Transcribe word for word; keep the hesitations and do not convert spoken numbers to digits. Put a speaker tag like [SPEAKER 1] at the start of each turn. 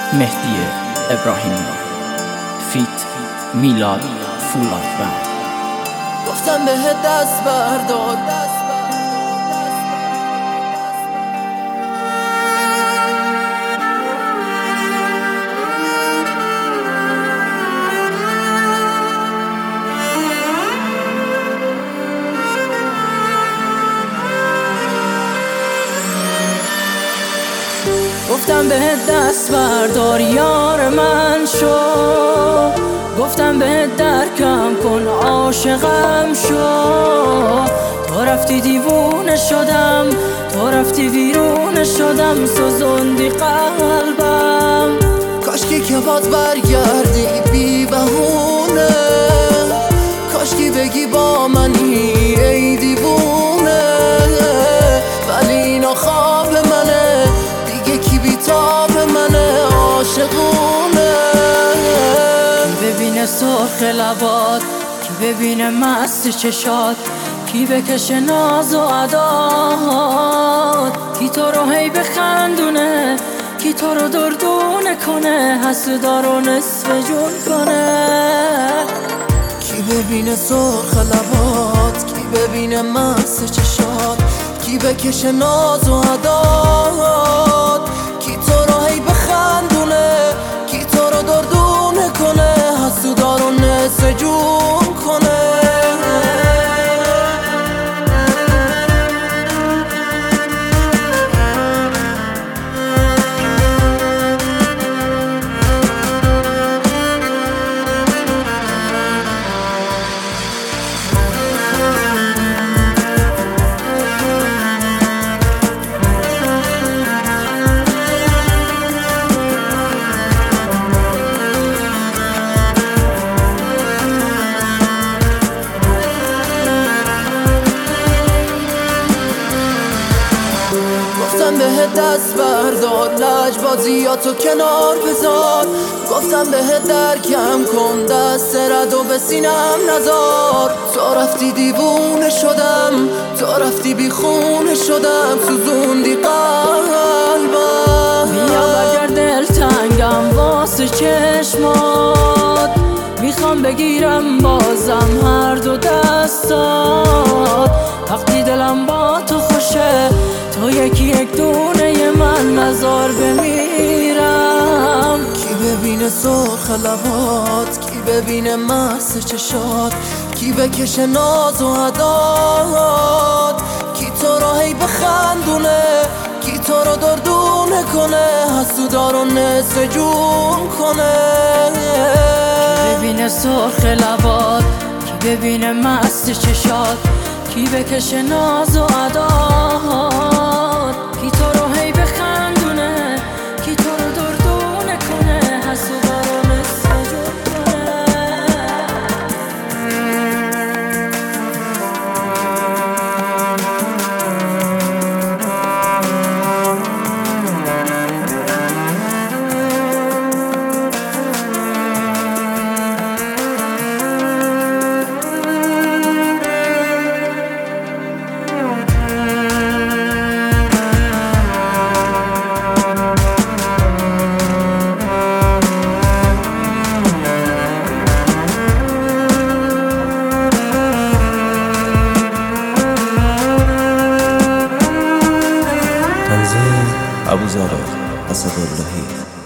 [SPEAKER 1] مهدی ابراهیمی فیت میلاد فولادوند.
[SPEAKER 2] گفتم بهت دست بردار، گفتم بهت دست بردار یار من شو، گفتم بهت درکم کن عاشقم شو. تو رفتی دیوونه شدم، تو رفتی ویرونه شدم، سوزوندی قلبم. کاشکی که باز برگردی بی بهونه، کاشکی بگی با منی ای دیوونه. ولی اینا خواب منه دیگه، کی بیتاب منه عاشقونه. کی ببینه سرخ لبات، کی ببینه مست چشات، کی بکشه ناز و عدات، کی تو رو هی بخندونه، کی تو رو دردونه کنه، حسودا رو نصف جون کنه. کی ببینه سرخ لبات، کی ببینه مست چشات، کی بکشه ناز و عدات، کی تو رو هی بخندونه، کی تو رو دردونه کنه، حسودا رو نصف جون کنه. گفتم بهت دست بردار، لجبازیاتو کنار بذار، گفتم بهت درکم کن، دست ردو به سینم نذار. تو رفتی دیوونه شدم، تو رفتی بی خونه شدم، سوزوندی قلبم. بیا بگر دل تنگم واسه چشمات، میخوام بگیرم بازم هر دو دستات. وقتی دلم با تو خوشه، تو یکی یک دونه من نزار بمیرم. کی ببینه سرخ لبات، کی ببینه مست چشات، کی بکشه ناز و عدات، کی تو رو هی بخندونه، کی تو رو دردونه کنه، حسودا رو نصف جون کنه. کی ببینه سرخ لبات، کی ببینه مست چشات، کی بکشه ناز و عدات، کی تو رو هی بخندونه، کی تو رو دردونه کنه، حسودا رو نصف جون کنه.
[SPEAKER 3] ابوذر اسداللهی.